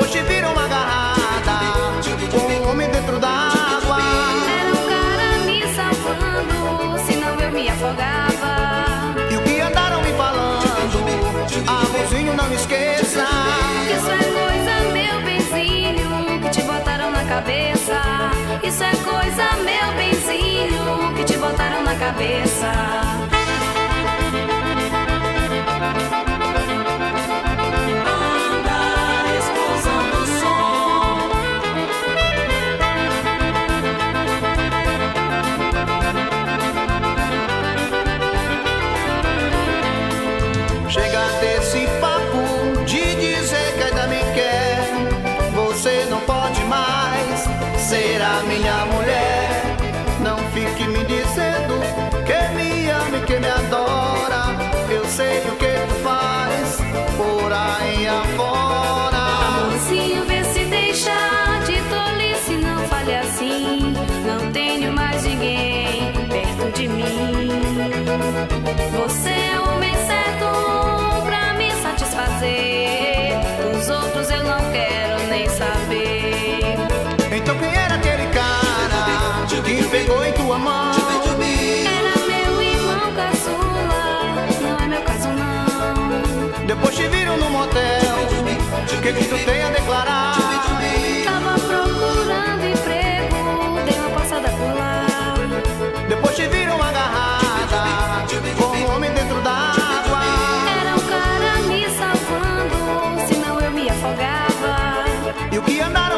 Depois te viram agarrada com um homem dentro d'água. Era um cara me salvando, senão eu me afogava. E o que andaram me falando, amorzinho, não esqueça. Isso é coisa, meu benzinho, que te botaram na cabeça. Isso é coisa, meu benzinho, que te botaram na cabeça. Chega desse papo de dizer que ainda me quer. Você não pode mais ser a minha mulher. Não fique me dizendo que me ama e que me adora. Eu sei o que tu faz por aí afora. Amorzinho, vê se deixa de tolice, não fale assim. Não tenho mais ninguém perto de mim. Você é o homem certo pra me satisfazer. Os outros eu não quero nem saber. Então quem era aquele cara que pegou em tua mão? Era meu irmão caçula, não é meu caso não. Depois te viram no motel, que tu tem a declarar? Tava procurando emprego, dei uma passada por lá. Depois te viram agarrada com um homem dentro d'água. Era um cara me salvando, senão eu me afogava. E o que andaram